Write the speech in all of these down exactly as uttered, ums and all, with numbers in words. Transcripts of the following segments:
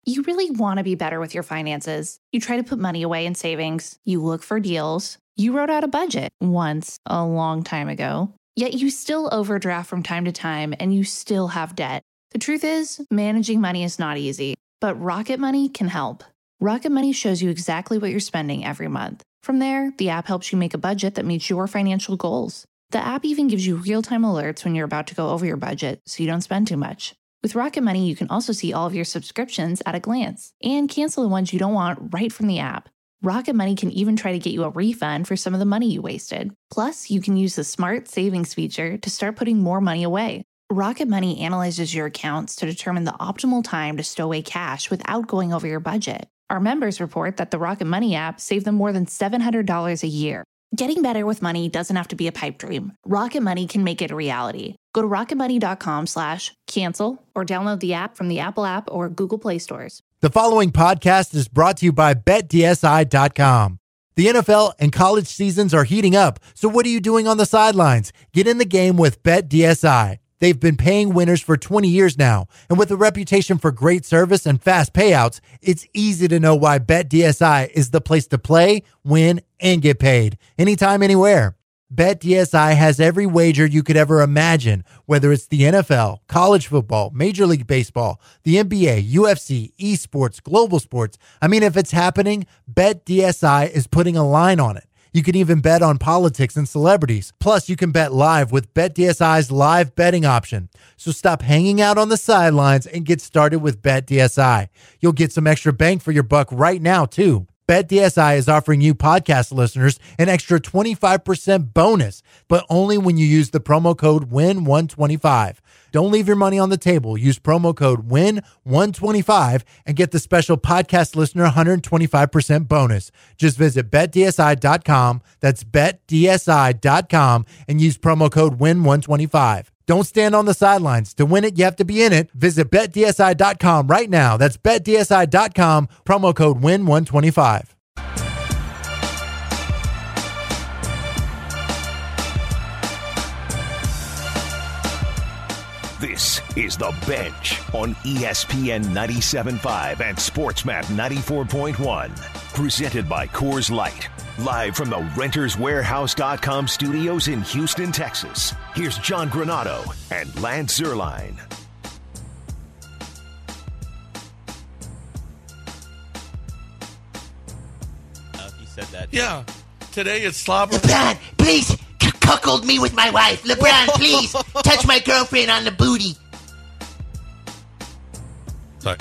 You really want to be better with your finances. You try to put money away in savings. You look for deals. You wrote out a budget once a long time ago. Yet you still overdraft from time to time and you still have debt. The truth is, managing money is not easy, but Rocket Money can help. Rocket Money shows you exactly what you're spending every month. From there, the app helps you make a budget that meets your financial goals. The app even gives you real-time alerts when you're about to go over your budget so you don't spend too much. With Rocket Money, you can also see all of your subscriptions at a glance and cancel the ones you don't want right from the app. Rocket Money can even try to get you a refund for some of the money you wasted. Plus, you can use the Smart Savings feature to start putting more money away. Rocket Money analyzes your accounts to determine the optimal time to stow away cash without going over your budget. Our members report that the Rocket Money app saved them more than seven hundred dollars a year. Getting better with money doesn't have to be a pipe dream. Rocket Money can make it a reality. Go to rocketmoney.com slash cancel or download the app from the Apple app or Google Play stores. The following podcast is brought to you by bet D S I dot com. The N F L and college seasons are heating up, so what are you doing on the sidelines? Get in the game with Bet D S I. They've been paying winners for twenty years now, and with a reputation for great service and fast payouts, it's easy to know why Bet D S I is the place to play, win, and get paid anytime, anywhere. Bet D S I has every wager you could ever imagine, whether it's the N F L, college football, Major League Baseball, the N B A, U F C, esports, global sports. I mean, if it's happening, Bet D S I is putting a line on it. You can even bet on politics and celebrities. Plus, you can bet live with Bet D S I's live betting option. So stop hanging out on the sidelines and get started with Bet D S I. You'll get some extra bang for your buck right now, too. Bet D S I is offering you podcast listeners an extra twenty-five percent bonus, but only when you use the promo code W I N one twenty-five. Don't leave your money on the table. Use promo code W I N one twenty-five and get the special podcast listener one hundred twenty-five percent bonus. Just visit bet D S I dot com. That's bet D S I dot com and use promo code W I N one twenty-five. Don't stand on the sidelines. To win it, you have to be in it. Visit bet D S I dot com right now. That's bet D S I dot com, promo code W I N one twenty-five. This is The Bench on E S P N ninety-seven point five and SportsMap ninety-four point one. Presented by Coors Light. Live from the Renters Warehouse dot com studios in Houston, Texas. Here's John Granado and Lance Zierlein. Uh, he said that. Yeah. Today it's slobber. LeBron, please c- cuckold me with my wife. LeBron, please touch my girlfriend on the booty. Sorry.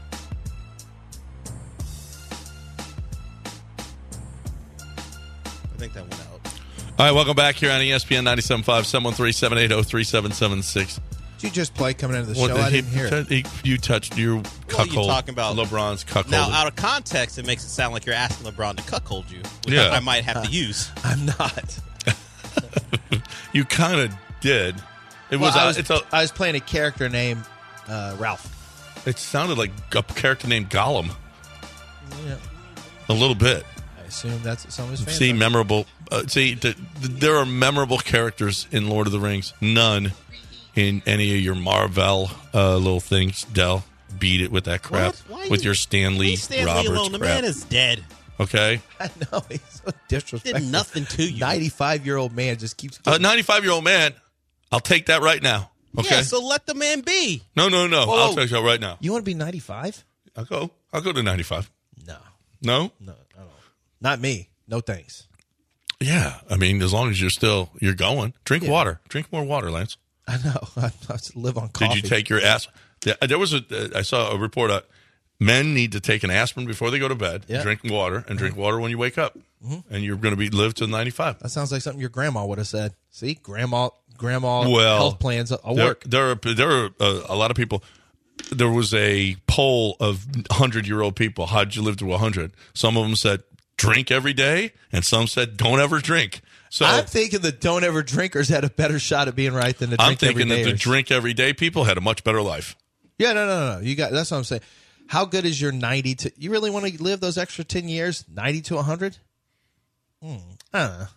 I think that went out. All right, welcome back here on E S P N ninety-seven point five, seven one three, seven eight zero, three seven seven six. Did you just play coming into the What, show? I he- didn't hear it. he- You touched your Well, cuckold. you talking about LeBron's cuckold. Now, out of context, it makes it sound like you're asking LeBron to cuckold you, which Yeah. I might have to use. I'm not. You kind of did. It Well, was. I a, was, it's a. I was playing a character named uh, Ralph. It sounded like a character named Gollum. Yeah. A little bit. I assume that's what some of his fans See, are. memorable. Uh, see, th- th- there are memorable characters in Lord of the Rings. None in any of your Marvel uh, little things. Dell, beat it with that crap. What? Why With you- your Stanley Leave Stanley Roberts alone. The crap. man is dead. Okay. I know. He's so disrespectful. Did nothing to you. ninety-five-year-old man just keeps A ninety-five-year-old man. I'll take that right now. Okay. Yeah, so let the man be. no, no, no. Whoa, I'll whoa. take that right now. You want to be ninety-five? I'll go. I'll go to ninety-five. No. No. No, I don't. Not me. No thanks. Yeah. I mean, as long as you're still you're going, drink Yeah. water. Drink more water, Lance. I know. I, I just live on coffee. Did you take your ass? There there was a. I saw a report. Uh, men need to take an aspirin before they go to bed. Yeah. Drink water and drink water when you wake up, Mm-hmm. and you're going to be live to ninety-five. That sounds like something your grandma would have said. See, grandma, grandma Well, health plans will there, work. There are there are uh, a lot of people. There was a poll of hundred-year-old people. How'd you live to one hundred? Some of them said drink every day, and some said don't ever drink. So I'm thinking the don't ever drinkers had a better shot at being right than the I'm drink every thinking that day. the drink every day people had a much better life. Yeah, no, no, no. You got that's what I'm saying. How good is your ninety to? You really want to live those extra ten years, ninety to one hundred? Hmm, I don't know.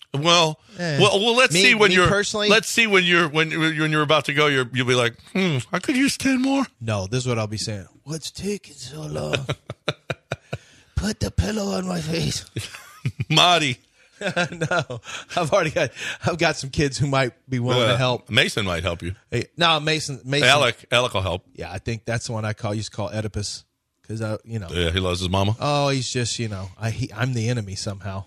Well, Eh. well, well. Let's Me- see when me you're. personally- Let's see when you're when when you're about to go. You're, you'll be like, hmm, I could use ten more. No, this is what I'll be saying. What's taking so long? Put the pillow on my face. Marty, No, I've already got. I've got some kids who might be willing uh, to help. Mason might help you. Hey, no, Mason. Mason. Alec, Alec will help. Yeah, I think that's the one I call used to call Oedipus because I, you know. Yeah, he loves his mama. Oh, he's just you know. I he, I'm the enemy somehow.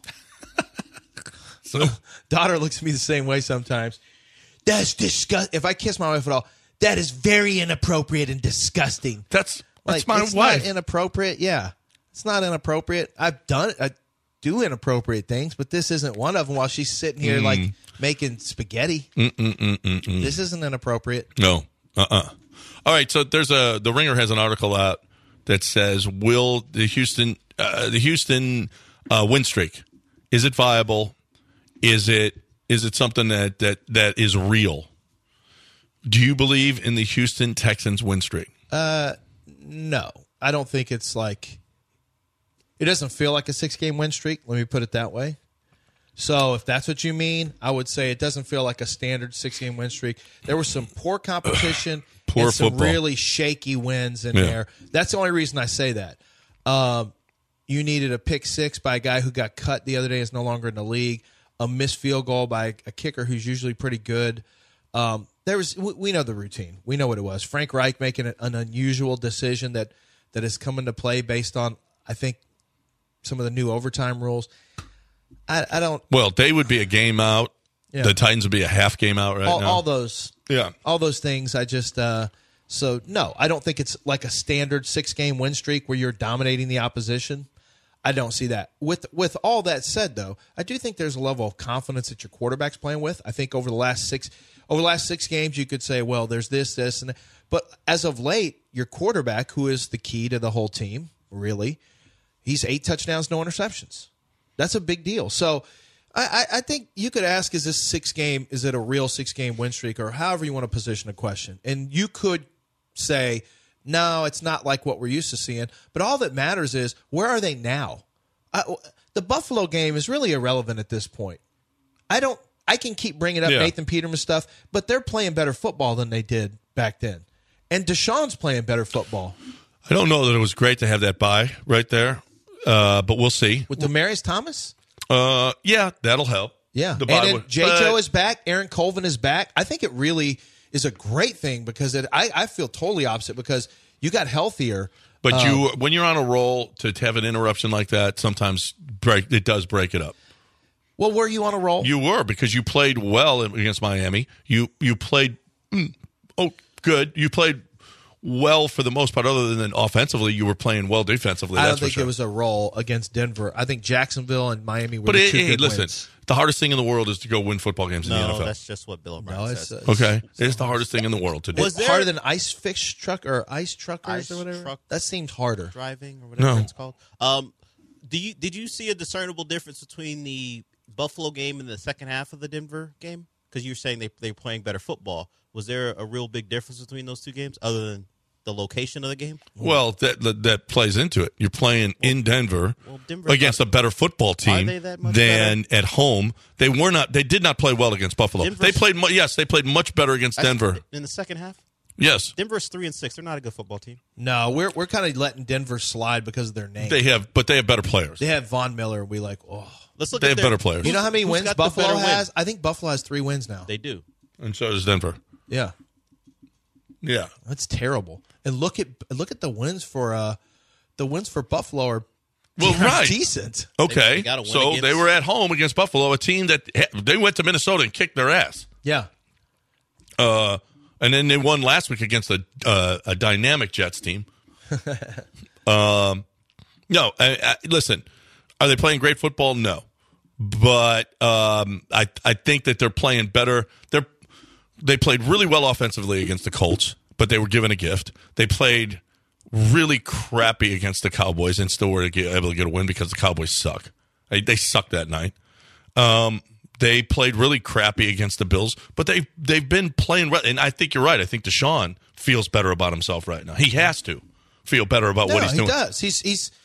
So Daughter looks at me the same way sometimes. That's disgust. If I kiss my wife at all, that is very inappropriate and disgusting. that's that's Like, my it's wife. not inappropriate. Yeah, it's not inappropriate. I've done I do inappropriate things, but this isn't one of them. While she's sitting here like making spaghetti, Mm-mm-mm-mm-mm. this isn't inappropriate. No. Uh-uh. All right. So there's a the Ringer has an article out that says, "Will the Houston uh, the Houston uh, win streak, is it viable? Is it is it something that that that is real? Do you believe in the Houston Texans win streak?" No, I don't think it's like. It doesn't feel like a six-game win streak. Let me put it that way. So if that's what you mean, I would say it doesn't feel like a standard six-game win streak. There was some poor competition Poor and some football. really shaky wins in Yeah. there. That's the only reason I say that. Um, you needed a pick six by a guy who got cut the other day, is no longer in the league. A missed field goal by a kicker who's usually pretty good. Um, there was we we know the routine. We know what it was. Frank Reich making an, an unusual decision that that has come into play based on, I think, some of the new overtime rules. I, I don't Well, they would be a game out. Yeah. The Titans would be a half game out right all, now. all those yeah. all those things. I just uh, so no, I don't think it's like a standard six game win streak where you're dominating the opposition. I don't see that. With with all that said, though, I do think there's a level of confidence that your quarterback's playing with. I think over the last six over the last six games, you could say, well, there's this, this, and that. But as of late, your quarterback, who is the key to the whole team, really, he's eight touchdowns, no interceptions. That's a big deal. So I, I, I think you could ask, is this six game, is it a real six game win streak, or however you want to position a question? And you could say, no, it's not like what we're used to seeing. But all that matters is, where are they now? I, the Buffalo game is really irrelevant at this point. I don't. I can keep bringing up Yeah. Nathan Peterman stuff, but they're playing better football than they did back then. And Deshaun's playing better football. I don't know that it was great to have that bye right there, uh, but we'll see. With Demaryius Thomas? Uh, yeah, that'll help. Yeah. The And bye then would- J J O but- is back. Aaron Colvin is back. I think it really is a great thing because it, I, I feel totally opposite because you got healthier. But Um, you, when you're on a roll, to, to have an interruption like that, sometimes break it does break it up. Well, were you on a roll? You were, because you played well against Miami. You you played mm, oh good. You played well for the most part. Other than offensively, you were playing well defensively. I don't That's for think sure. it was a roll against Denver. I think Jacksonville and Miami were But the hey, two hey, good listen, wins. the hardest thing in the world is to go win football games in the N F No, L. that's just what Bill O'Brien No, it's, says. uh, Okay, it's the hardest thing in the world to do. Was there- harder than ice fish truck or ice truckers Ice or whatever. truck- That seemed harder. driving or whatever No. it's called. Um, do you did you see a discernible difference between the Buffalo game and the second half of the Denver game? Because you're saying they they're playing better football. Was there a real big difference between those two games, other than the location of the game? Well, that, that that plays into it. You're playing in Denver well, Denver's against not- a better football team they that much than at home. They were not. They did not play well against Buffalo. Denver's- They played. mu- Yes, they played much better against That's- Denver. in the second half. Yes, Denver's three and six. They're not a good football team. No, we're we're kind of letting Denver slide because of their name. they have, but they have better players. They have Von Miller. We like, oh, Let's look. They at have their- better players. you know how many who's wins got the Buffalo better win? has? I think Buffalo has three wins now. They do. And so does Denver. Yeah, Yeah. that's terrible. And look at look at the wins for uh the wins for Buffalo are Well, are right. decent. Okay. they gotta win so against- they were at home against Buffalo, a team that they went to Minnesota and kicked their ass. Yeah, Uh, and then they won last week against a uh, a dynamic Jets team. um, no, I, I, listen, are they playing great football? No, but um, I I think that they're playing better. They're they played really well offensively against the Colts, but they were given a gift. They played really crappy against the Cowboys and still were able to get a win because the Cowboys suck. They, they sucked that night. Um, they played really crappy against the Bills, but they they've been playing well. And I think you're right. I think Deshaun feels better about himself right now. He has to feel better about no, what he's he doing. does. He's he's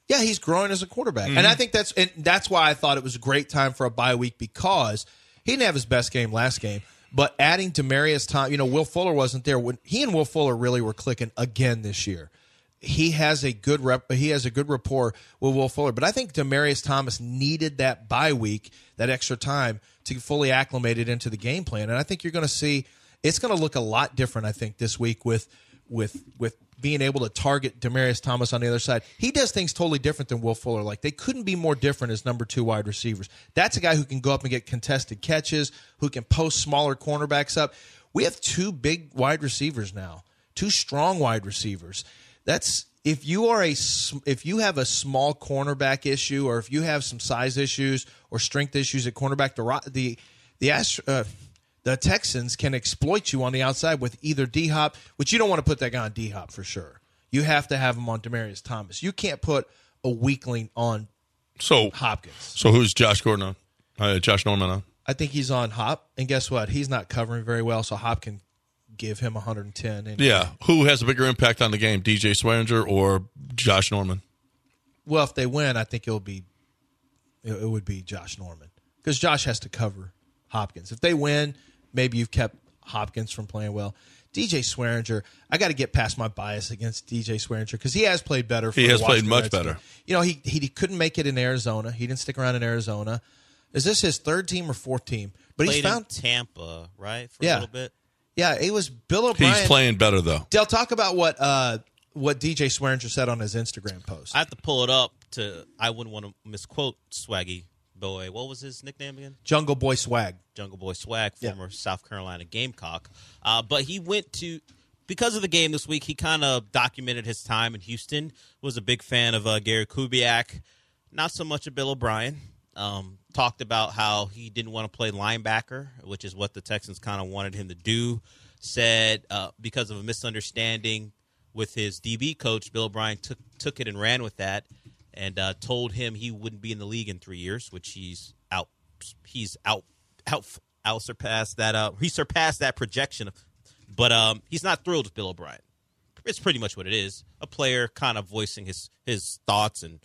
Yeah, he's growing as a quarterback. Mm-hmm. And I think that's and that's why I thought it was a great time for a bye week, because he didn't have his best game last game. But adding Demaryius Thomas, you know, Will Fuller wasn't there. When he and Will Fuller really were clicking again this year. He has a good rep, he has a good rapport with Will Fuller. But I think Demaryius Thomas needed that bye week, that extra time, to fully acclimate it into the game plan. And I think you're going to see it's going to look a lot different, I think, this week with with with being able to target Demaryius Thomas on the other side. He does things totally different than Will Fuller. Like, they couldn't be more different as number two wide receivers. That's a guy who can go up and get contested catches, who can post smaller cornerbacks up. We have two big wide receivers now, two strong wide receivers. That's if you are a if you have a small cornerback issue, or if you have some size issues or strength issues at cornerback, the the the uh, the Texans can exploit you on the outside with either D-Hop, which you don't want to put that guy on D-Hop for sure. You have to have him on Demaryius Thomas. You can't put a weakling on so Hopkins. So who's Josh Gordon on? Uh, Josh Norman on? I think he's on Hop, and guess what? He's not covering very well, so Hop can give him one hundred ten. Anyway. Yeah. Who has a bigger impact on the game, D J Swearinger or Josh Norman? Well, if they win, I think it'll be it, it would be Josh Norman, because Josh has to cover Hopkins. If they win, maybe you've kept Hopkins from playing well. D J Swearinger, I got to get past my bias against D J Swearinger, because he has played better. For he has Washington played much Redskins. better. You know, he, he he couldn't make it in Arizona. He didn't stick around in Arizona. Is this his third team or fourth team? But Played he's found in Tampa, right? For Yeah. a little bit. Yeah, it was Bill O'Brien. He's playing better, though. Dale, talk about what uh, what D J Swearinger said on his Instagram post. I have to pull it up to. I wouldn't want to misquote Swaggy Boy. What was his nickname again? Jungle Boy Swag. Jungle Boy Swag, Yeah. former South Carolina Gamecock. Uh, but he went to, because of the game this week, he kind of documented his time in Houston. Was a big fan of uh, Gary Kubiak, not so much of Bill O'Brien. Um, talked about how he didn't want to play linebacker, which is what the Texans kind of wanted him to do. Said uh, because of a misunderstanding with his D B coach, Bill O'Brien took took it and ran with that, and uh, told him he wouldn't be in the league in three years, which he's out. He's out out out surpassed that. Uh, he surpassed that projection, but um, he's not thrilled with Bill O'Brien. It's pretty much what it is. A player kind of voicing his his thoughts and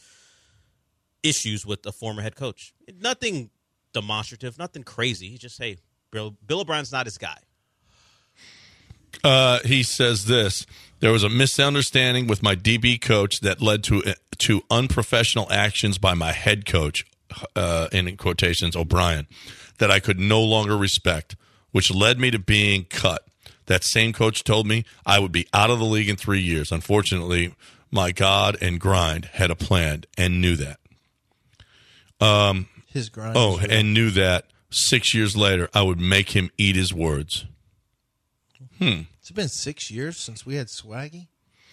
issues with a former head coach. Nothing demonstrative, nothing crazy. He just, hey, Bill, Bill O'Brien's not his guy. Uh, he says this: there was a misunderstanding with my D B coach that led to to unprofessional actions by my head coach, uh, in quotations, O'Brien, that I could no longer respect, which led me to being cut. That same coach told me I would be out of the league in three years. Unfortunately, my God and grind had a plan and knew that. Um, His grind. oh, is real. and knew that six years later I would make him eat his words. Hmm. It's been six years since we had Swaggy.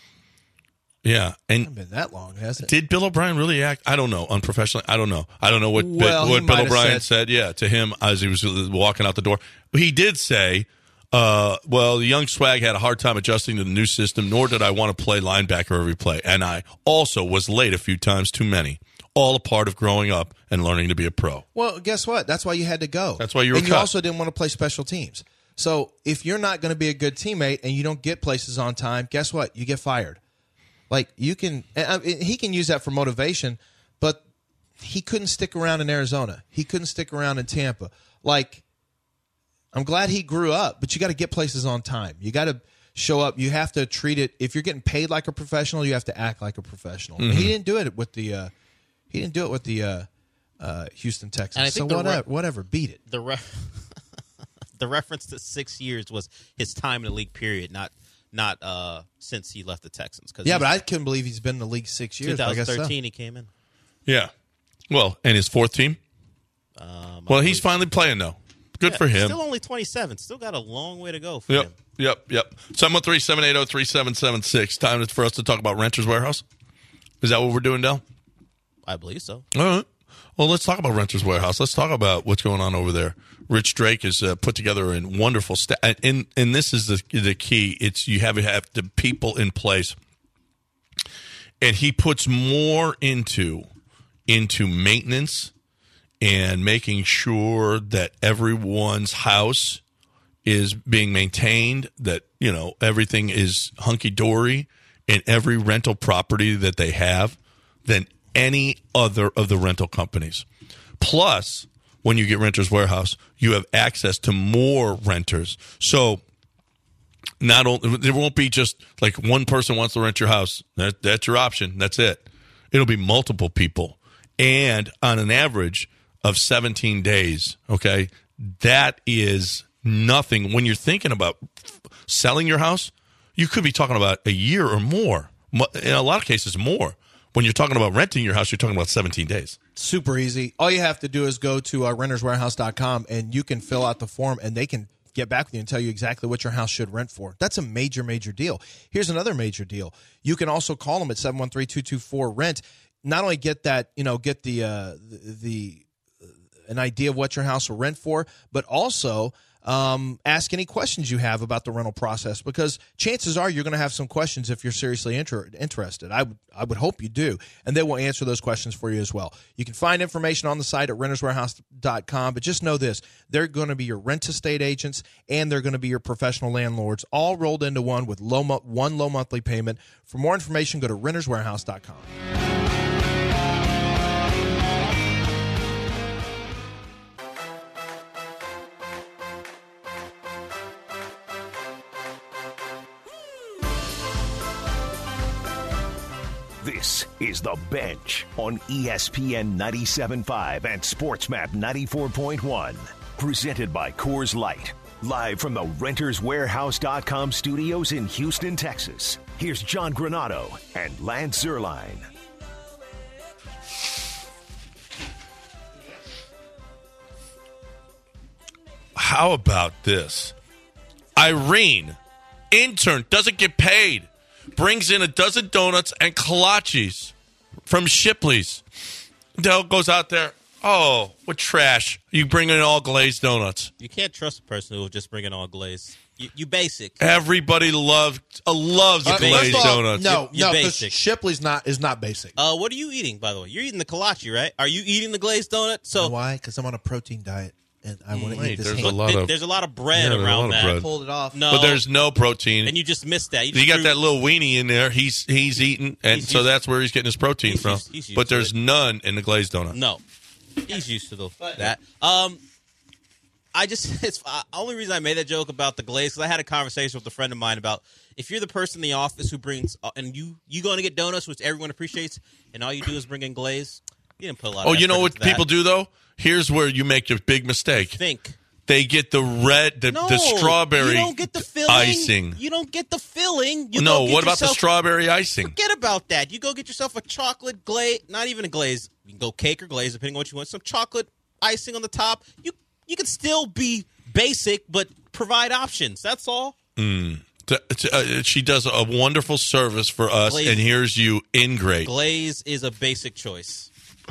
Yeah, and It's been that long, hasn't it? did Bill O'Brien really act? I don't know. Unprofessionally, I don't know. I don't know what Well, he what might Bill have O'Brien said- said. Yeah, to him as he was walking out the door. He did say, uh, "Well, the young Swag had a hard time adjusting to the new system. Nor did I want to play linebacker every play, and I also was late a few times too many. All a part of growing up and learning to be a pro." Well, guess what? That's why you had to go. That's why you were And you cut. also didn't want to play special teams. So if you're not going to be a good teammate and you don't get places on time, guess what? You get fired. Like, you can, and I mean, he can use that for motivation, but he couldn't stick around in Arizona. He couldn't stick around in Tampa. Like, I'm glad he grew up, but you got to get places on time. You got to show up. You have to treat it. If you're getting paid like a professional, you have to act like a professional. Mm-hmm. And he didn't do it with the. Uh, he didn't do it with the uh, uh, Houston Texans. And I So think the whatever, re- whatever, beat it. The re- the reference to six years was his time in the league period, not not uh, since he left the Texans. Cause Yeah, but I couldn't believe he's been in the league six years. but I twenty guess so. thirteen he came in. Yeah. Well, and his fourth team. Um, Well, I he's believe- finally playing though. Good Yeah, for him. Still only twenty-seven. Still got a long way to go for Yep, him. yep, yep. seven one three, seven eight zero, three seven seven six. Time for us to talk about Renters Warehouse. Is that what we're doing, Del? I believe so. All right. Well, let's talk about Renters Warehouse. Let's talk about what's going on over there. Rich Drake has uh, put together a wonderful staff, and and this is the the key. It's you have to have the people in place, and he puts more into into maintenance and making sure that everyone's house is being maintained, that, you know, everything is hunky-dory in every rental property that they have, than any other of the rental companies. Plus, when you get Renters Warehouse, you have access to more renters. So not only there won't be just like one person wants to rent your house. That, that's your option. That's it. It'll be multiple people. And on an average of seventeen days, okay, that is nothing. When you're thinking about selling your house, you could be talking about a year or more. In a lot of cases, more. When you're talking about renting your house, you're talking about seventeen days. Super easy. All you have to do is go to uh, renters warehouse dot com, and you can fill out the form, and they can get back with you and tell you exactly what your house should rent for. That's a major, major deal. Here's another major deal. You can also call them at seven one three, two two four, rent. Not only get that, you know, get the uh, the, the uh, an idea of what your house will rent for, but also um, ask any questions you have about the rental process, because chances are you're going to have some questions if you're seriously inter- interested. I would I would hope you do, and they will answer those questions for you as well. You can find information on the site at renters warehouse dot com, but just know this: they're going to be your rent estate agents and they're going to be your professional landlords, all rolled into one with low mo- one low monthly payment. For more information, go to renters warehouse dot com. This is The Bench on E S P N ninety-seven point five and SportsMap ninety-four point one. Presented by Coors Light. Live from the renters warehouse dot com studios in Houston, Texas. Here's John Granato and Lance Zierlein. How about this? Irene, intern, doesn't get paid. Brings in a dozen donuts and kolaches from Shipley's. Dell goes out there. Oh, what trash. You bring in all glazed donuts. You can't trust a person who will just bring in all glazed. You, you basic. Everybody loved, uh, loves Uh, glazed first of all, donuts. No, You're no, because basic. Shipley's not is not basic. Uh, what are you eating, by the way? You're eating the kolache, right? Are you eating the glazed donut? So Why? Because I'm on a protein diet, and I want to Wait, eat this there's ham. a lot th- of, there's a lot of bread Yeah, there's a around lot of that. bread. Pulled it off. No, but there's no protein. and you just missed that. You, You just got threw- that little weenie in there. He's he's eating, and He's so used- that's where he's getting his protein he's from. used- he's used but to there's it. none in the glazed donut. No, he's used to the, that. Um, I just it's uh, only reason I made that joke about the glaze because I had a conversation with a friend of mine about if you're the person in the office who brings uh, and you you going to get donuts, which everyone appreciates, and all you do is bring in glaze. You didn't put a lot. Oh, of you know effort what into that. people do though? Here's where you make your big mistake. Think. They get the red, the, No, the strawberry you don't get the filling. icing. You don't get the filling. You no, go get what about the yourself- strawberry icing? Forget about that. You go get yourself a chocolate glaze, not even a glaze. You can go cake or glaze, depending on what you want. Some chocolate icing on the top. You you can still be basic, but provide options. That's all. T- t- uh, She does a wonderful service for us, Glaze. and here's you in great. Glaze is a basic choice.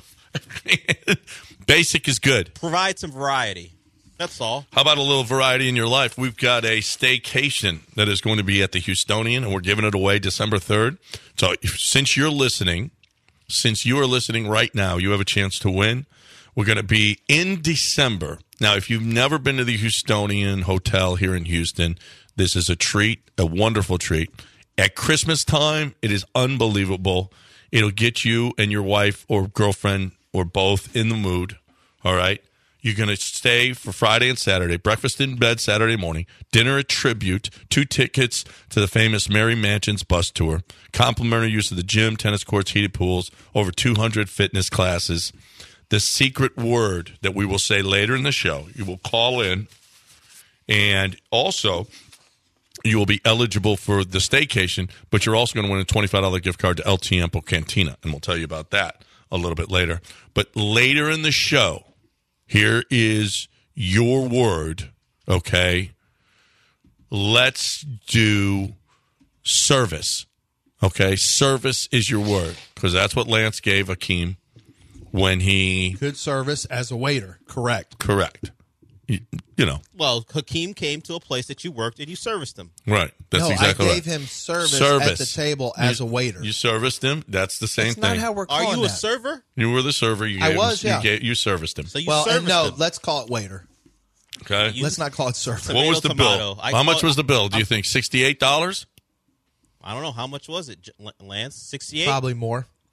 Basic is good. Provide some variety. That's all. How about a little variety in your life? We've got a staycation that is going to be at the Houstonian, and we're giving it away December third. So if, since you're listening, since you are listening right now, you have a chance to win. We're going to be in December. Now, if you've never been to the Houstonian Hotel here in Houston, this is a treat, a wonderful treat. At Christmas time, it is unbelievable. It'll get you and your wife or girlfriend or both in the mood, all right? You're going to stay for Friday and Saturday, breakfast in bed Saturday morning, dinner at Tribute, two tickets to the famous Merry Mansions bus tour, complimentary use of the gym, tennis courts, heated pools, over two hundred fitness classes. The secret word that we will say later in the show, you will call in, and also you will be eligible for the staycation, but you're also going to win a twenty-five dollars gift card to El Tiempo Cantina, and we'll tell you about that a little bit later. But later in the show, here is your word, okay? Let's do service, okay? Service is your word, because that's what Lance gave Akeem when he... Good service as a waiter. Correct. Correct. You, you know, Well, Hakeem came to a place that you worked and you serviced him. right. That's no, exactly I right. gave him service, Service. at the table as You- a waiter. You serviced him. That's the same That's thing. not how we're Are calling you a that. server? You were the server. You I gave was, him, yeah. You, gave, you serviced him. So you well, and serviced no, him. let's call it waiter. Okay. You- Let's not call it server. What was the tomato, bill? tomato. I How much call- was the bill? Do you think sixty-eight dollars? I don't know. How much was it, J- Lance? sixty-eight? Probably more.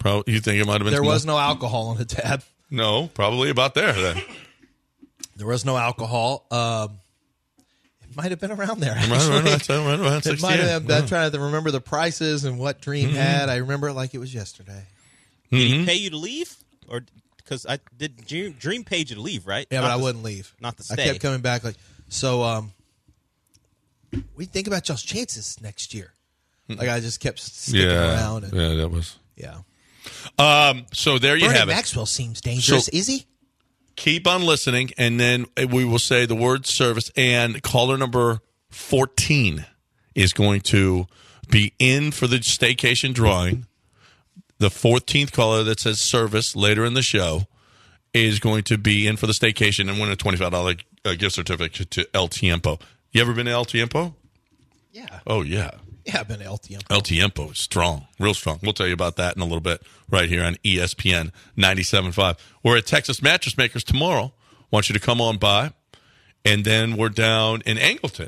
Probably, you think it might have been? There more? was no alcohol on the tab. No, probably about there then. There was no alcohol. Um, it might have been around there. Right, Actually. right, right, right around It might have. sixty-eight. I'm trying to remember the prices and what Dream Mm-hmm. had. I remember it like it was yesterday. Did Mm-hmm. he pay you to leave, or because I did Dream, Dream paid you to leave, right? Yeah, Not but I to- wouldn't leave. Not to I stay. kept coming back. Like so. Um, what do you think about y'all's chances next year? Like I just kept sticking Yeah, around. And, yeah, that was. yeah. Um, so there you Vernon have it. Maxwell seems dangerous. So- Is he? Keep on listening, and then we will say the word service. And caller number fourteen is going to be in for the staycation drawing. The fourteenth caller that says service later in the show is going to be in for the staycation and win a twenty-five dollars uh, gift certificate to El Tiempo. You ever been to El Tiempo? Yeah. Oh, yeah. Yeah, I've been to L T M. El Tiempo is strong, real strong. We'll tell you about that in a little bit right here on E S P N ninety-seven point five. We're at Texas Mattress Makers tomorrow. Want you to come on by. And then we're down in Angleton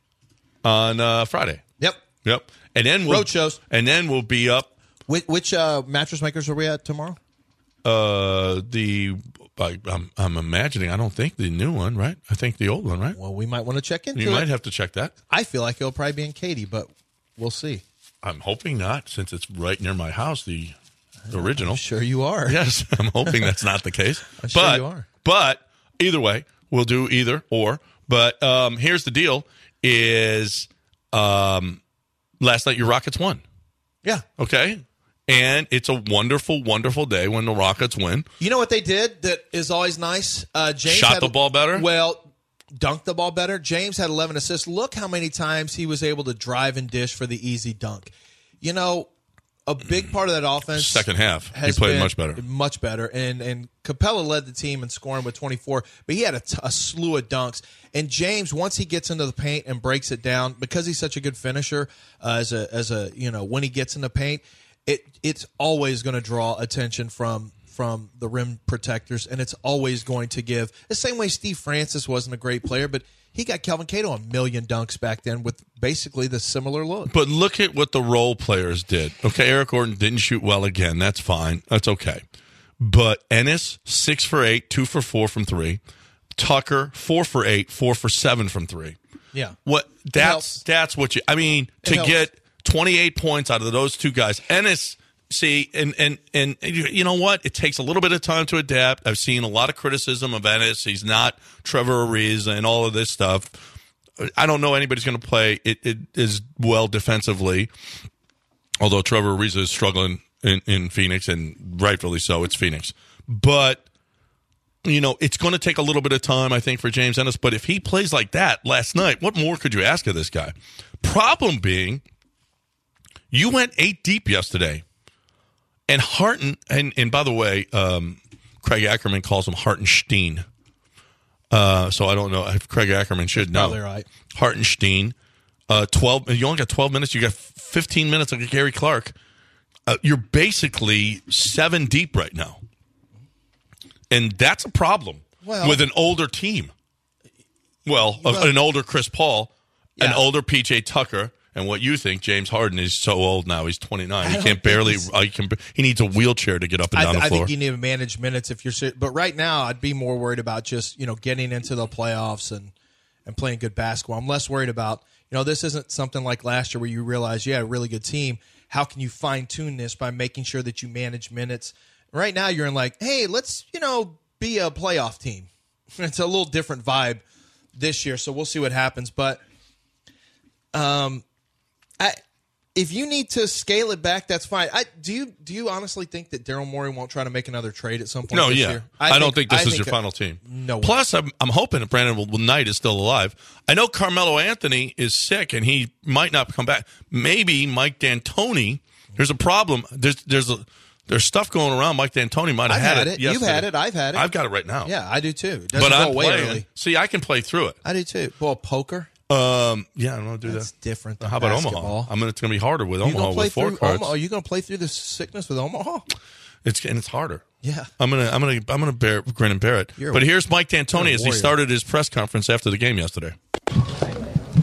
on uh, Friday. Yep. Yep. And then we'll, Road shows. And then we'll be up Which, which uh, mattress makers are we at tomorrow? uh, the I, I'm, I'm imagining, I don't think the new one, right? I think the old one, right? Well, we might want to check into You it. might have to check that. I feel like it'll probably be in Katy, but we'll see. I'm hoping not, since it's right near my house, the original. I'm sure you are. Yes, I'm hoping that's not the case. I'm sure but, you are. But either way, we'll do either or. But um, here's the deal: is um, last night your Rockets won. Yeah. Okay, and it's a wonderful, wonderful day when the Rockets win. You know what they did that is always nice? Uh, James Shot had, the ball better? Well, dunked the ball better. James had eleven assists. Look how many times he was able to drive and dish for the easy dunk. You know, a big part of that offense. Second half, he has played been much better. Much better. And and Capella led the team in scoring with twenty-four, but he had a, t- a slew of dunks. And James, once he gets into the paint and breaks it down, because he's such a good finisher, uh, as a as a you know when he gets in the paint, it it's always going to draw attention from from the rim protectors, and it's always going to give the same way Steve Francis wasn't a great player, but he got Kelvin Cato a million dunks back then with basically the similar look. But look at what the role players did. Okay, Eric Gordon didn't shoot well again. That's fine. That's okay. But Ennis, six for eight, two for four from three. Tucker, four for eight, four for seven from three. Yeah. What helps. that's that's what you I mean, to helps. get twenty-eight points out of those two guys. Ennis, see, and, and and you you know what? It takes a little bit of time to adapt. I've seen a lot of criticism of Ennis. He's not Trevor Ariza and all of this stuff. I don't know anybody's going to play it, it is well defensively, although Trevor Ariza is struggling in, in Phoenix, and rightfully so. It's Phoenix. But, you know, it's going to take a little bit of time, I think, for James Ennis. But if he plays like that last night, what more could you ask of this guy? Problem being, you went eight deep yesterday. And Harton, and, and by the way, um, Craig Ackerman calls him Hartenstein. Uh, so I don't know if Craig Ackerman should know. Probably right. Hartenstein, uh, twelve. You only got twelve minutes. You got fifteen minutes like Gary Clark. Uh, you're basically seven deep right now, and that's a problem Well- with an older team. Well, a- Well- an older Chris Paul, an Yeah. older P J Tucker, and what you think James Harden is so old now. He's twenty-nine. I He don't can't think barely. he's- Uh, he can. He needs a wheelchair to get up and I, down th- the I floor. think you need to manage minutes if you're. ser- But right now, I'd be more worried about just you know getting into the playoffs and and playing good basketball. I'm less worried about you know this isn't something like last year where you realize you had a really good team. How can you fine tune this by making sure that you manage minutes? Right now, you're in like, hey, let's you know be a playoff team. It's a little different vibe this year, so we'll see what happens. But um, I. If you need to scale it back, that's fine. I, do you do you honestly think that Daryl Morey won't try to make another trade at some point No, this yeah. year? I, don't think this I is think your a- final team. No way. Plus, I'm, I'm hoping that Brandon Knight is still alive. I know Carmelo Anthony is sick and he might not come back. Maybe Mike D'Antoni. There's a problem. There's there's a there's stuff going around. Mike D'Antoni might have I've had, had it. it. You've yesterday. had it. I've had it. I've got it right now. Yeah, I do too. It doesn't but go I'm away playing. early. See, I can play through it. I do too. Well, poker. Um, yeah, I'm gonna do That's that. different than How about basketball. Omaha? I mean, it's gonna be harder with You Omaha gonna play with four through cards. Omaha? Are you going to play through the sickness with Omaha? It's and it's harder. Yeah. I'm gonna I'm gonna I'm gonna bear grin and bear it. You're a- but here's Mike you're D'Antoni a as he warrior. started his press conference after the game yesterday.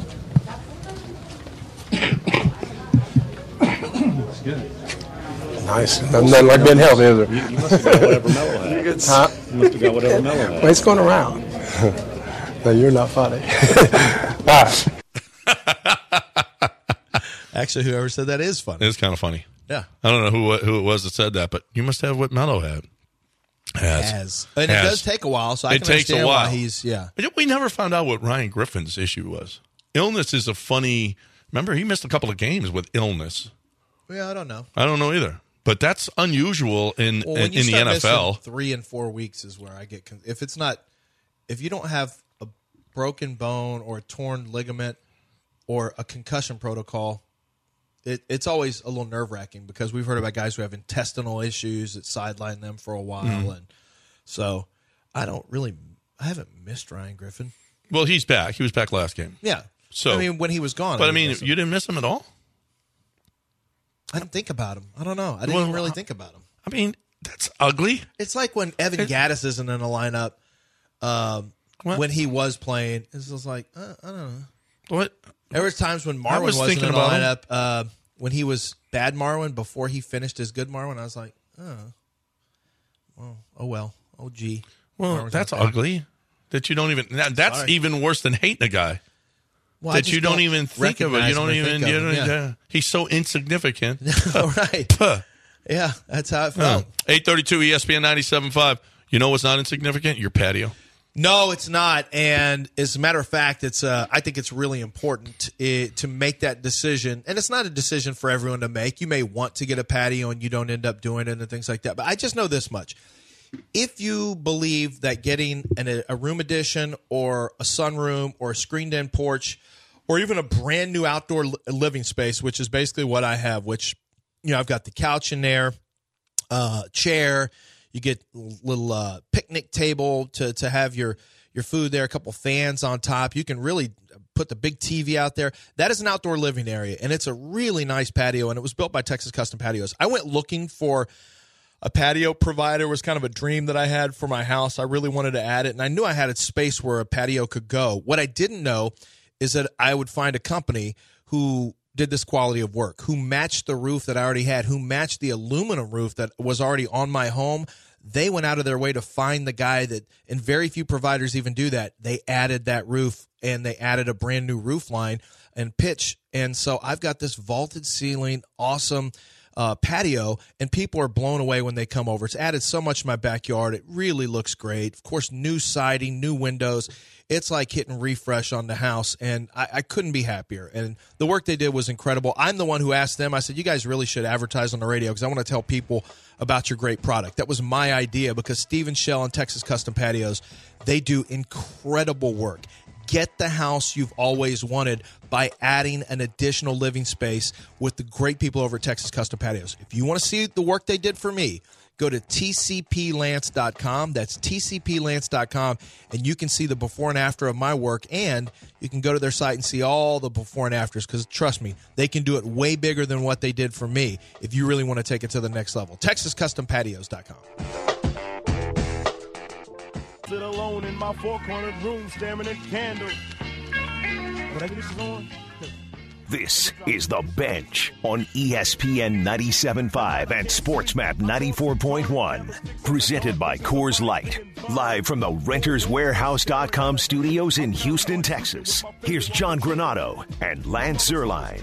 Now nice. Nothing, nothing like being healthy, is there? You, you must have got whatever Melo had. Huh? You must have got whatever Melo had. Well, it's going around. No, you're not funny. All right. Actually, whoever said that is funny. It's kind of funny. Yeah. I don't know who who it was that said that, but you must have what Melo had. Has. Has. And Has. it does take a while, so I it can takes a understand while. why he's, yeah. We never found out what Ryan Griffin's issue was. Illness is a funny, remember, he missed a couple of games with illness. Yeah, I don't know. I don't know either. But that's unusual in, Well, in, when you in the start N F L. missing three and four weeks is where I get, con- if it's not, if you don't have a broken bone or a torn ligament or a concussion protocol, It, it's always a little nerve-wracking because we've heard about guys who have intestinal issues that sideline them for a while. Mm. And so I don't really – I haven't missed Ryan Griffin. Well, he's back. He was back last game. Yeah. So I mean, when he was gone. But, I, I mean, miss him. you didn't miss him at all? I didn't think about him. I don't know. I didn't Well, even really think about him. I mean, that's ugly. It's like when Evan Gaddis isn't in the lineup um, when he was playing. It's just like, uh, I don't know. What? There was times when I Marwin was wasn't thinking in the about him. lineup. Uh, when he was bad Marwin before he finished his good Marwin, I was like, oh, well, oh well, oh gee. Well, Marwin's that's not there. ugly. That you don't even. that- That's Sorry. even worse than hating a guy. Well, I that just you don't, don't even think of it. recognize You don't him or even. think You of don't, him, yeah. yeah. He's so insignificant. All right. Puh. Yeah, that's how it Oh. felt. eight thirty-two E S P N ninety-seven point five. You know what's not insignificant? Your patio. No, it's not. And as a matter of fact, it's. Uh, I think it's really important uh, to make that decision. And it's not a decision for everyone to make. You may want to get a patio and you don't end up doing it and things like that. But I just know this much. If you believe that getting an, a room addition or a sunroom or a screened-in porch or even a brand new outdoor li- living space, which is basically what I have, which, you know, I've got the couch in there, uh, chair, you get a little uh, picnic table to, to have your, your food there, a couple fans on top. You can really put the big T V out there. That is an outdoor living area, and it's a really nice patio, and it was built by Texas Custom Patios. I went looking for a patio provider. Was kind of a dream that I had for my house. I really wanted to add it, and I knew I had a space where a patio could go. What I didn't know is that I would find a company who did this quality of work, who matched the roof that I already had, who matched the aluminum roof that was already on my home. They went out of their way to find the guy that, and very few providers even do that. They added that roof, and they added a brand new roof line and pitch. And so I've got this vaulted ceiling, awesome Uh, patio, and people are blown away when they come over. It's added so much to my backyard. It really looks great. Of course, new siding, new windows. It's like hitting refresh on the house, and I, I couldn't be happier. And the work they did was incredible. I'm the one who asked them. I said, you guys really should advertise on the radio because I want to tell people about your great product. That was my idea because Stephen Shell and Texas Custom Patios, they do incredible work. Get the house you've always wanted by adding an additional living space with the great people over at Texas Custom Patios. If you want to see the work they did for me, go to T C P lance dot com. That's T C P lance dot com, and you can see the before and after of my work, and you can go to their site and see all the before and afters because, trust me, they can do it way bigger than what they did for me if you really want to take it to the next level. Texas Custom Patios dot com. Sit alone in my four-cornered room staring at candles. Whatever this is on. This is The Bench on E S P N ninety-seven point five and SportsMap ninety-four point one. Presented by Coors Light. Live from the Renters Warehouse dot com studios in Houston, Texas. Here's John Granado and Lance Zierlein.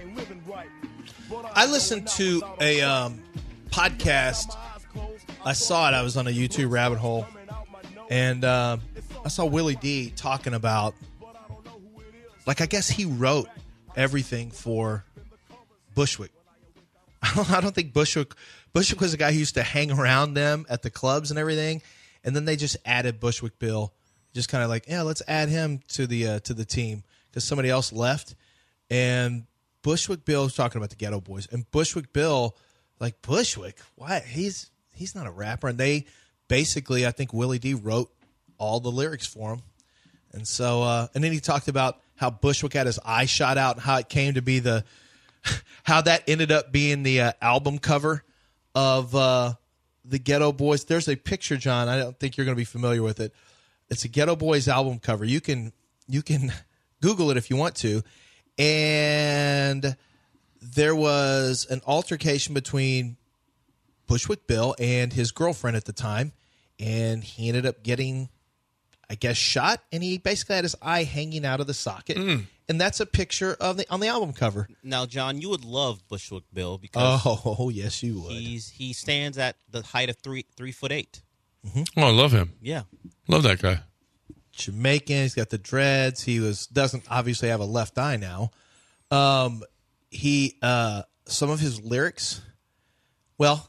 I listened to a um, podcast. I saw it. I was on a YouTube rabbit hole. And uh, I saw Willie D talking about, like, I guess he wrote everything for Bushwick. I don't, I don't think Bushwick Bushwick was a guy who used to hang around them at the clubs and everything, and then they just added Bushwick Bill, just kind of like, yeah, let's add him to the uh, to the team because somebody else left, and Bushwick Bill was talking about the Ghetto Boys, and Bushwick Bill, like Bushwick, why he's he's not a rapper, and they. Basically, I think Willie D wrote all the lyrics for him. And so, uh, and then he talked about how Bushwick had his eye shot out and how it came to be the, how that ended up being the uh, album cover of uh, the Ghetto Boys. There's a picture, John. I don't think you're going to be familiar with it. It's a Ghetto Boys album cover. You can, you can Google it if you want to. And there was an altercation between Bushwick Bill and his girlfriend at the time, and he ended up getting, I guess, shot, and he basically had his eye hanging out of the socket, Mm. and that's a picture of the on the album cover. Now, John, you would love Bushwick Bill because Oh, yes, you would. he's he stands at the height of three three foot eight. Oh, I love him. Yeah, Love that guy. Jamaican. He's got the dreads. He was doesn't obviously have a left eye now. Um, he uh, some of his lyrics, well,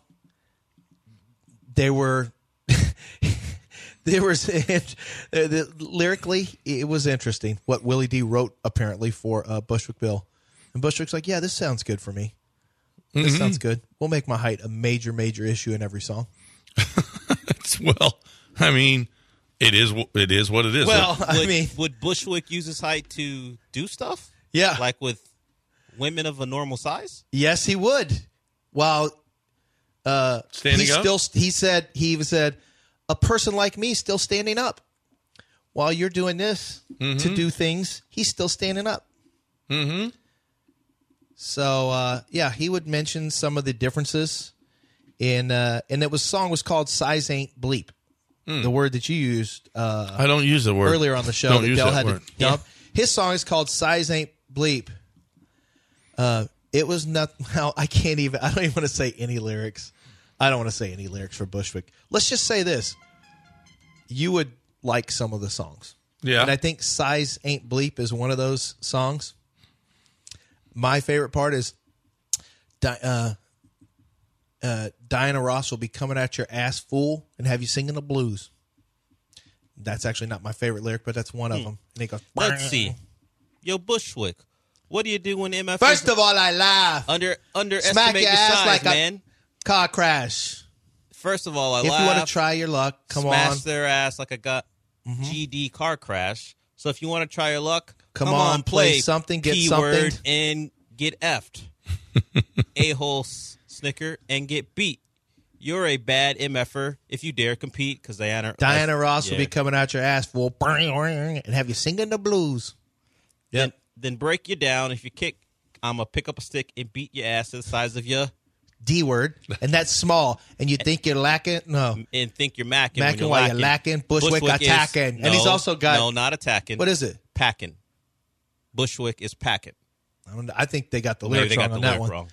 they were there was the, lyrically it was interesting what Willie D wrote apparently for uh, Bushwick Bill, and Bushwick's like, yeah, this sounds good for me. This Mm-hmm. sounds good. We'll make my height a major, major issue in every song. It's, well, I mean, it is wh- it is what it is. Well, I would, mean, would Bushwick use his height to do stuff? yeah, Like with women of a normal size? yes, he would. While uh, Standing he up? still, he said, he even said, a person like me still standing up. While you're doing this to do things, he's still standing up. Mm-hmm. So uh, yeah, he would mention some of the differences in, uh, and it was song was called "Size Ain't Bleep," the word that you used uh, I don't use the word earlier on the show. Don't that use Dell that had word. to dump. His song is called "Size Ain't Bleep." Uh, it was not. Well, I can't even. I don't even want to say any lyrics. I don't want to say any lyrics for Bushwick. Let's just say this: you would like some of the songs. Yeah. And I think "Size Ain't Bleep" is one of those songs. My favorite part is Di- uh, uh, Diana Ross will be coming at your ass fool and have you singing the blues. That's actually not my favorite lyric, but that's one of them. And he goes, Let's see. Yo, Bushwick, what do you do when M F First of all, I laugh. under underestimate Smack your your ass size, like man? a car crash. First of all, I If laugh. you want to try your luck, come smash on. Mm-hmm. their ass like a got G D car crash. So if you want to try your luck, Come come, on, on, play play something, get P something. word and get effed. A-hole s- snicker and get beat. You're a bad M F er if you dare compete because Diana Diana Ross will yeah. be coming out your ass fool and have you singing the blues. Then, then break you down. If you kick, I'm going to pick up a stick and beat your ass to the size of your D word, and that's small, and you think you're lacking? No. and think you're macking. when Macking you're while you're lacking. Bushwick is- attacking. no, And he's also got- No, not attacking. What is it? Packing. Bushwick is packing. I, don't, I think they got the Maybe lyrics they got wrong the on that lyric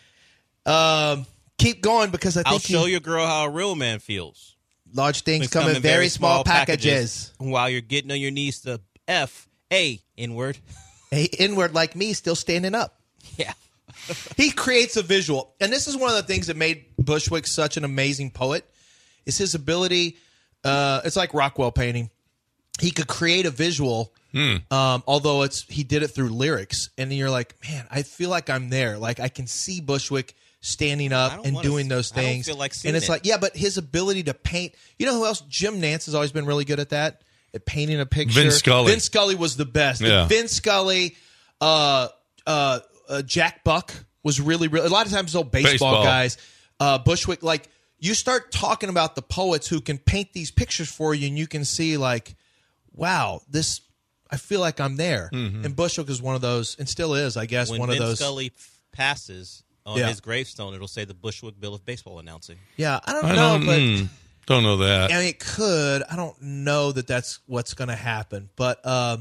one. wrong. Um, keep going because I think I'll show he- your girl how a real man feels. large things Things come in very small packages. While you're getting on your knees to F A N-word. A inward like me still standing up. Yeah. He creates a visual. And this is one of the things that made Bushwick such an amazing poet is his ability. Uh, it's like Rockwell painting. He could create a visual, um, although it's he did it through lyrics. And you're like, man, I feel like I'm there. Like I can see Bushwick standing I up don't and wanna doing s- those I don't things. feel like seeing and it's it. like, yeah, but his ability to paint. You know who else? Jim Nance has always been really good at that. At painting a picture. Vince Scully. Vince Scully was the best. Yeah. Vince Scully, uh, uh, uh, Jack Buck was really, really. A lot of times, those old baseball, Baseball. guys, uh, Bushwick. Like you start talking about the poets who can paint these pictures for you, and you can see like, wow, this. I feel like I'm there. And Bushwick is one of those, and still is, I guess, When one Vince of those. Scully f- passes on Yeah. his gravestone, it'll say the Bushwick Bill of Baseball announcing. Yeah, I don't I know, don't, but. mm, don't know that. I mean, it could. I don't know that that's what's going to happen. But, um,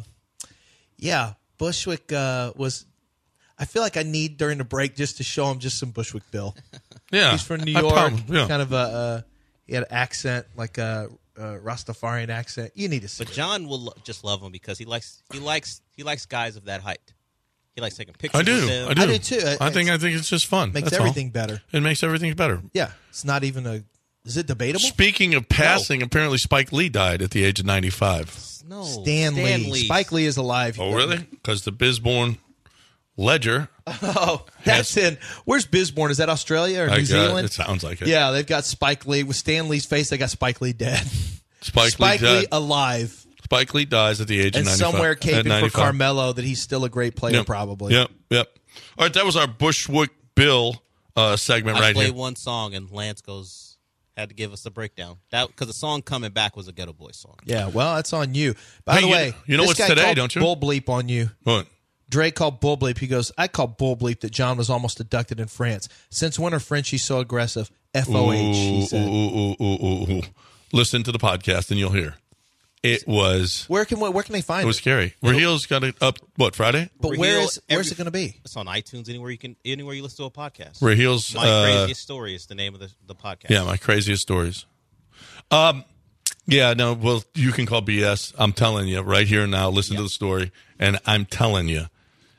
yeah, Bushwick uh, was... I feel like I need, during the break, just to show him just some Bushwick Bill. Yeah, He's from New I York. probably- yeah. Kind of a... Uh, he had an accent, like a, a Rastafarian accent. You need to see But it. John will lo- just love him because he likes he likes he likes guys of that height. He likes taking pictures. I do. With them. I do. I do, too. I think I think it's just fun. Makes That's all. everything better. It makes everything better. Yeah. It's not even a... Is it debatable? Speaking of passing, apparently Spike Lee died at the age of ninety-five. No, Stan, Lee. Spike Lee is alive. Oh, really? Because the Bisborn Ledger. Oh, that's Yes. in... Where's Bisborn? Is that Australia or New I got- Zealand? It sounds like it. Yeah, they've got Spike Lee. With Stan Lee's face, they got Spike Lee dead. Spike, Spike Lee, Lee died. alive. Spike Lee dies at the age And of ninety-five. somewhere At caping for ninety-five. Carmelo that he's still a great player, Yep. probably. Yep, yep. All right, that was our Bushwick Bill uh, segment I right played here. one song and Lance goes had to give us a breakdown. That because the song coming back was a Ghetto Boy song. Yeah, well, that's on you. By Hey, the you- way, you know this what's guy today, called don't you? Bull bleep on you. What? Dre called bull bleep. He goes, I call bull bleep that John was almost abducted in France. Since when are Frenchies so aggressive? F O H, he said. Ooh, ooh, ooh, ooh, ooh. Listen to the podcast and you'll hear. It was. Where can where can they find it? It was scary. Rahil's got it up, what, Friday? But Raheel, where is where's every- it going to be? It's on iTunes, anywhere you can, anywhere you listen to a podcast. Rahil's. My uh, Craziest Story is the name of the, the podcast. Yeah, my craziest stories. Um, yeah, no, well, you can call B S. I'm telling you right here and now. Listen Yeah. to the story, and I'm telling you,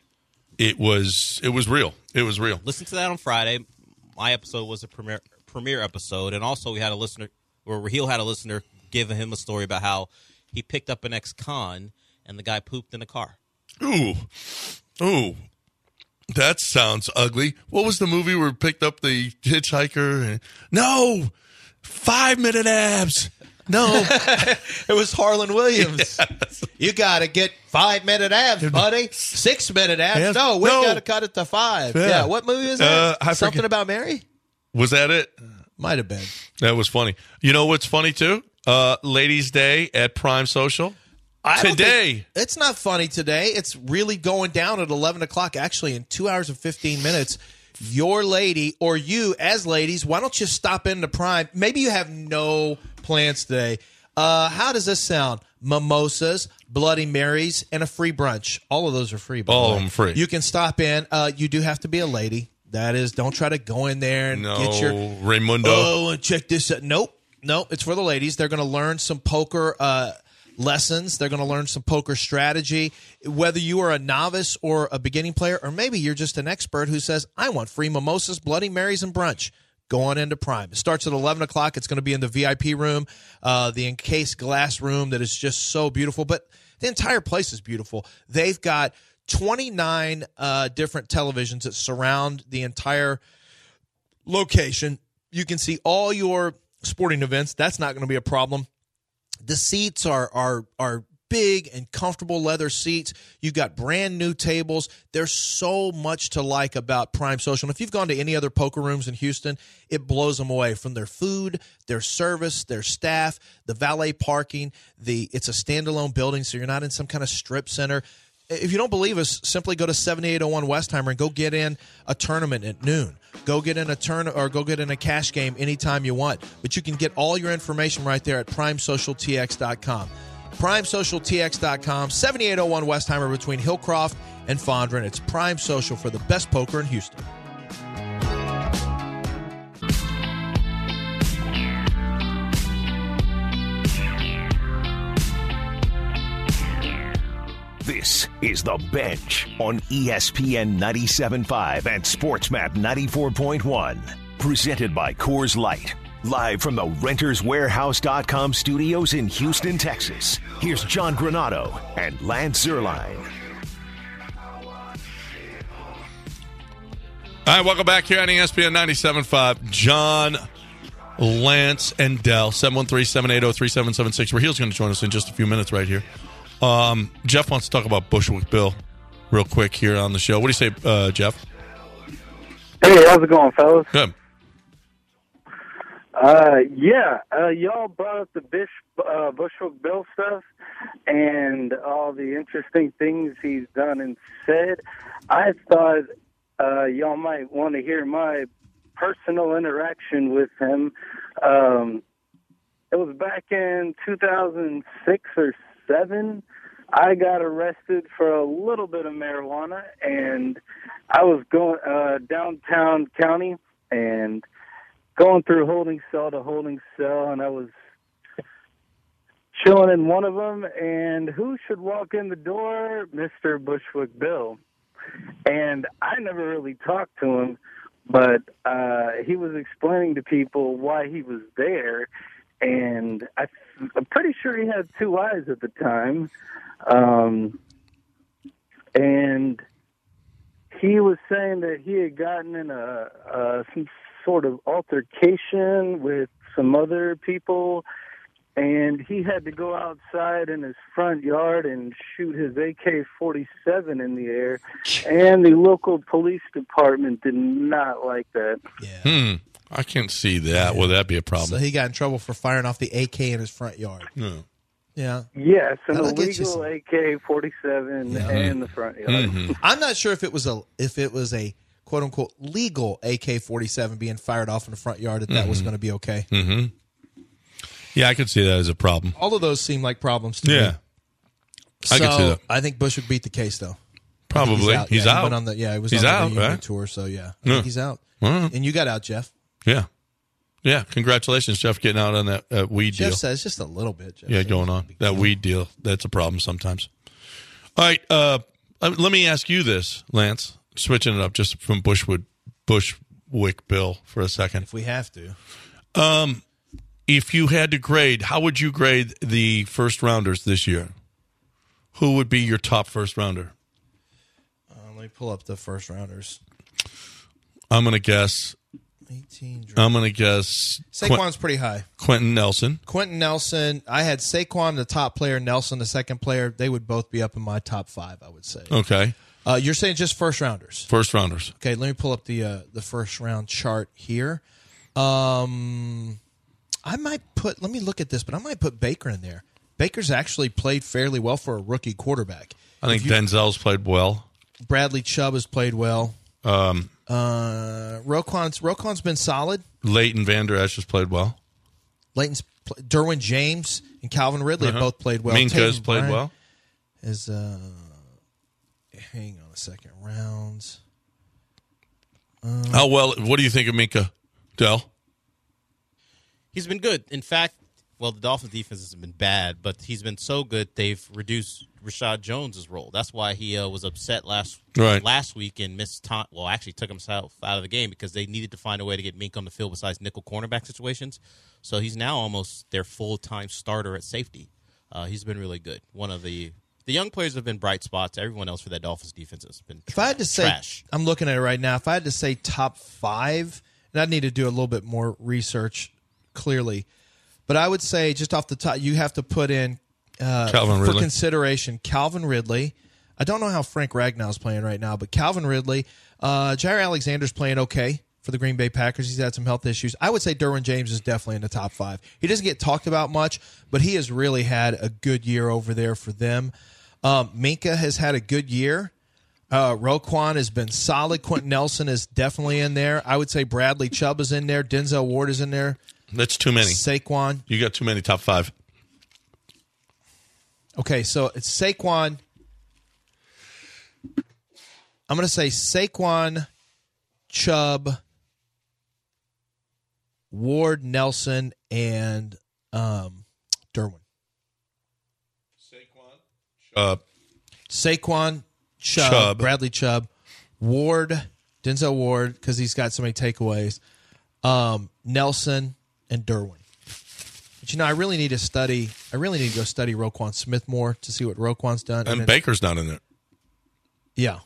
it was it was real. It was real. Listen to that on Friday. My episode was a premiere premiere episode, and also we had a listener, or Raheel had a listener giving him a story about how he picked up an ex-con and the guy pooped in the car. Ooh, ooh, that sounds ugly. What was the movie where we picked up the hitchhiker? No, five minute abs. No, It was Harlan Williams. Yes. You got to get five minute abs, buddy. Six minute abs. Yes. No, we No. got to cut it to five. Yeah. Yeah. What movie is that? Uh, I Something forget. about Mary? Was that it? Might have been. That was funny. You know what's funny too? Uh, Ladies' Day at Prime Social I don't today. think- it's not funny today. It's really going down at eleven o'clock. Actually, in two hours and fifteen minutes, your lady or you as ladies, why don't you stop into Prime? Maybe you have no plans today. Uh, how does this sound? Mimosas, Bloody Marys, and a free brunch. All of those are free. By All the of way. them free. You can stop in. Uh, you do have to be a lady. That is, don't try to go in there and No, get your Raimundo. Oh, and check this out. Nope. Nope. It's for the ladies. They're going to learn some poker uh, lessons. They're going to learn some poker strategy. Whether you are a novice or a beginning player, or maybe you're just an expert who says, I want free mimosas, Bloody Marys, and brunch. Go on into Prime. It starts at eleven o'clock. It's going to be in the V I P room, uh, the encased glass room that is just so beautiful. But the entire place is beautiful. They've got twenty-nine uh, different televisions that surround the entire location. You can see all your sporting events. That's not going to be a problem. The seats are are are big and comfortable leather seats. You've got brand new tables. There's so much to like about Prime Social. And if you've gone to any other poker rooms in Houston, it blows them away. From their food, their service, their staff, the valet parking. The it's a standalone building, so you're not in some kind of strip center. If you don't believe us, simply go to seventy-eight oh one Westheimer and go get in a tournament at noon. Go get in a turn or go get in a cash game anytime you want. But you can get all your information right there at prime social t x dot com. prime social t x dot com, seventy-eight oh one Westheimer between Hillcroft and Fondren. It's Prime Social for the best poker in Houston. This is The Bench on E S P N ninety-seven point five and SportsMap ninety-four point one. Presented by Coors Light. Live from the Renters Warehouse dot com studios in Houston, Texas. Here's John Granado and Lance Zierlein. All right, welcome back here on E S P N ninety-seven point five. John, Lance, and Dell. seven one three, seven eight zero, three seven seven six. Rahil's going to join us in just a few minutes right here. Um, Jeff wants to talk about Bushwick Bill real quick here on the show. What do you say, uh, Jeff? Hey, how's it going, fellas? Good. Uh, yeah, uh, y'all brought up the Bish, uh, Bushwick Bill stuff and all the interesting things he's done and said. I thought uh, y'all might want to hear my personal interaction with him. Um, it was back in two thousand six or seven. I got arrested for a little bit of marijuana, and I was going uh, downtown county and going through holding cell to holding cell, and I was chilling in one of them, and who should walk in the door? Mister Bushwick Bill. And I never really talked to him, but uh, he was explaining to people why he was there, and I, I'm pretty sure he had two eyes at the time. Um, and he was saying that he had gotten in a, uh, some sort of altercation with some other people, and he had to go outside in his front yard and shoot his A K forty-seven in the air, and the local police department did not like that. Yeah. Hmm. I can't see that. Will that be a problem? So he got in trouble for firing off the A K in his front yard. No. Yeah. Yes, an That'll get you illegal some- A K forty-seven Yeah. in the front yard. Mm-hmm. I'm not sure if it was a if it was a quote unquote legal A K forty-seven being fired off in the front yard that that was Mhm. going to be okay. Mm-hmm. Yeah, I could see that as a problem. All of those seem like problems to me. Yeah. I so could see that. I think Bushwick beat the case though. Probably. I think He's yeah, out. He went on the, yeah, he was He's on out, the reunion right? tour. So yeah, I Yeah. think he's out. All right. And you got out, Jeff. Yeah. Yeah. Congratulations, Jeff, getting out on that uh, weed Jeff deal. says just a little bit. Jeff yeah, says. going on. That weed deal. That's a problem sometimes. All right. Uh, uh, let me ask you this, Lance. Switching it up just from Bushwood, Bushwick Bill for a second. If we have to. Um, if you had to grade, how would you grade the first rounders this year? Who would be your top first rounder? Uh, let me pull up the first rounders. I'm going to guess. eighteen. I'm going to guess. Saquon's pretty high. Quentin Nelson. Quentin Nelson. I had Saquon, the top player, Nelson, the second player. They would both be up in my top five, I would say. Okay. Uh, you're saying just first rounders? First rounders. Okay, let me pull up the uh, the first round chart here. Um, I might put. Let me look at this, but I might put Baker in there. Baker's actually played fairly well for a rookie quarterback. I think If you- Denzel's played well. Bradley Chubb has played well. Um, Uh, Roquan's Roquan's been solid. Leighton Vander Esch has played well. Leighton's pl- Derwin James and Calvin Ridley have Uh-huh. both played well. Minka has Tatum played Bryant well. Is uh, hang on a second, rounds. Uh, How well? What do you think of Minka, Dell? He's been good. In fact, well, the Dolphins' defense has been bad, but he's been so good they've reduced Rashad Jones' role. That's why he uh, was upset last Right. last week and missed time. Well, actually took himself out of the game because they needed to find a way to get Mink on the field besides nickel cornerback situations. So he's now almost their full-time starter at safety. Uh, he's been really good. One of the the young players have been bright spots. Everyone else for that Dolphins defense has been If I had to say, trash. I'm looking at it right now. If I had to say top five, and I'd need to do a little bit more research, clearly, but I would say just off the top, you have to put in uh, Calvin for Ridley. consideration Calvin Ridley. I don't know how Frank Ragnow's playing right now, but Calvin Ridley, uh, Jair Alexander's playing okay for the Green Bay Packers. He's had some health issues. I would say Derwin James is definitely in the top five. He doesn't get talked about much, but he has really had a good year over there for them. Um, Minka has had a good year. Uh, Roquan has been solid. Quentin Nelson is definitely in there. I would say Bradley Chubb is in there. Denzel Ward is in there. That's too many. Saquon. You got too many top five. Okay, so it's Saquon. I'm going to say Saquon, Chubb, Ward, Nelson, and um, Derwin. Uh, Saquon, Chubb, Chubb. Bradley Chubb, Ward, Denzel Ward, because he's got so many takeaways, um, Nelson, and Derwin. But, you know, I really need to study, I really need to go study Roquan Smith more to see what Roquan's done. and then- Baker's not in there. Yeah.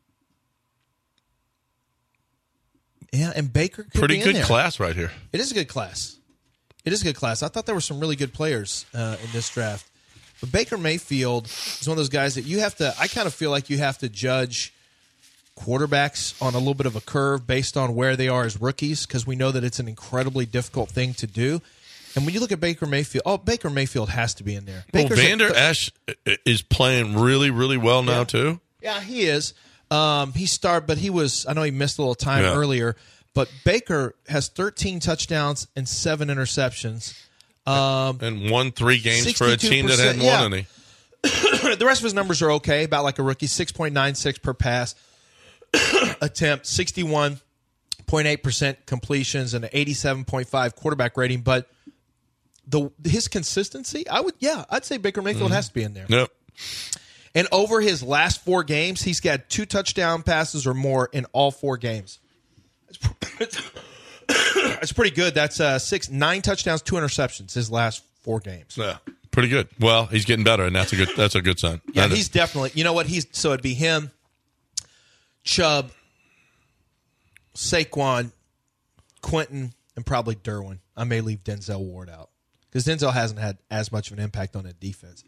Yeah, and Baker could Pretty be in good there. class right here. It is a good class. It is a good class. I thought there were some really good players uh, in this draft. But Baker Mayfield is one of those guys that you have to, I kind of feel like you have to judge quarterbacks on a little bit of a curve based on where they are as rookies, because we know that it's an incredibly difficult thing to do. And when you look at Baker Mayfield, oh, Baker Mayfield has to be in there. Well, Baker's a- Vander Esch is playing really, really well now, Yeah. too. Yeah, he is. Um, he started, but he was, I know he missed a little time Yeah. earlier, but Baker has thirteen touchdowns and seven interceptions. Um, And won three games for a team that hadn't yeah. won any. The rest of his numbers are okay, about like a rookie, six point nine six per pass attempt, sixty-one point eight percent completions, and an eighty-seven point five quarterback rating. But the his consistency, I would, yeah, I'd say Baker Mayfield Mhm. has to be in there. Yep. And over his last four games, he's got two touchdown passes or more in all four games. That's pretty good. That's uh, six, nine touchdowns, two interceptions his last four games. Yeah. Pretty good. Well, he's getting better, and that's a good that's a good sign. Yeah, That is- he's definitely. You know what? He's so it'd be him, Chubb, Saquon, Quentin, and probably Derwin. I may leave Denzel Ward out because Denzel hasn't had as much of an impact on that defense.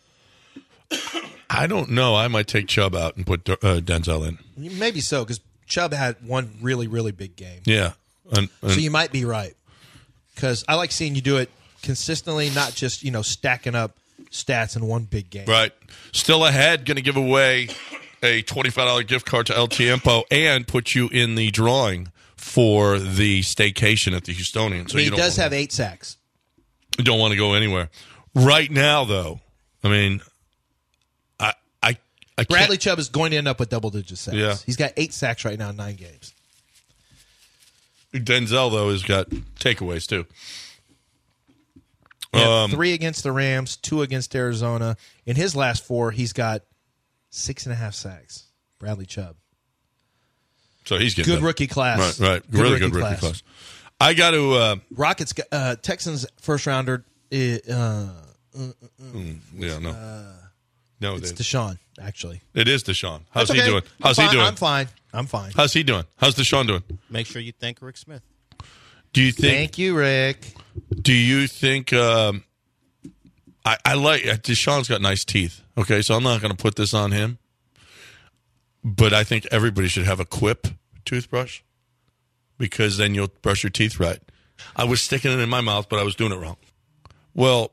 I don't know. I might take Chubb out and put uh, Denzel in. Maybe so because Chubb had one really, really big game. Yeah. And, and So you might be right because I like seeing you do it consistently, not just you know stacking up stats in one big game. Right. Still ahead, going to give away a twenty-five dollars gift card to El Tiempo and put you in the drawing for the staycation at the Houstonian. So he you don't does wanna, have eight sacks. You don't want to go anywhere. Right now, though, I mean, I I, I Bradley can't. Chubb is going to end up with double-digit sacks. Yeah. He's got eight sacks right now in nine games. Denzel, though, has got takeaways, too. He had Um, three against the Rams, two against Arizona. In his last four, he's got six and a half sacks. Bradley Chubb. So he's getting Good better. rookie class. Right, right. Good really rookie good rookie class. class. I got to. Uh, Rockets, uh, Texans first rounder. Uh, uh, mm, yeah, no, uh, no, it's it, Deshaun. Actually, it is Deshaun. How's That's he okay. doing? I'm How's fine. he doing? I'm fine. I'm fine. How's he doing? How's Deshaun doing? Make sure you thank Rick Smith. Do you think? Thank you, Rick. Do you think? Um, I, I like Deshaun's got nice teeth. Okay, so I'm not going to put this on him, but I think everybody should have a Quip toothbrush because then you'll brush your teeth right. I was sticking it in my mouth, but I was doing it wrong. Well,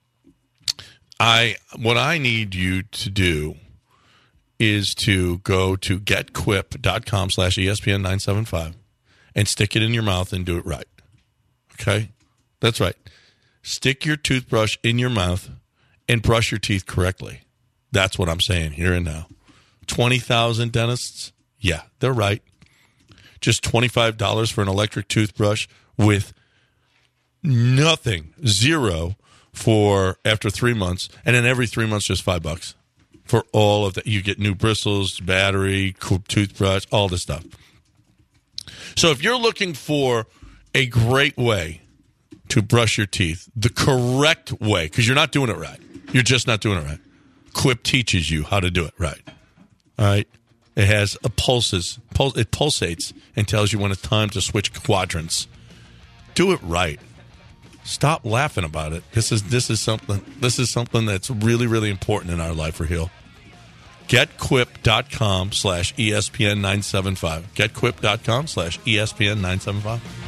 I what I need you to do is to go to getquip.com slash ESPN 975 and stick it in your mouth and do it right. Okay? That's right. Stick your toothbrush in your mouth and brush your teeth correctly. That's what I'm saying here and now. twenty thousand dentists? Yeah, they're right. Just twenty-five dollars for an electric toothbrush with nothing, zero for after three months. And then every three months, just five bucks for all of that. You get new bristles, battery, toothbrush, all this stuff. So if you're looking for a great way to brush your teeth, the correct way, because you're not doing it right. You're just not doing it right. Quip teaches you how to do it right. All right? It has a pulses. Pul- it pulsates and tells you when it's time to switch quadrants. Do it right. Stop laughing about it. This is this is something this is something that's really, really important in our life for Hill. GetQuip.com slash ESPN 975. GetQuip.com slash ESPN 975.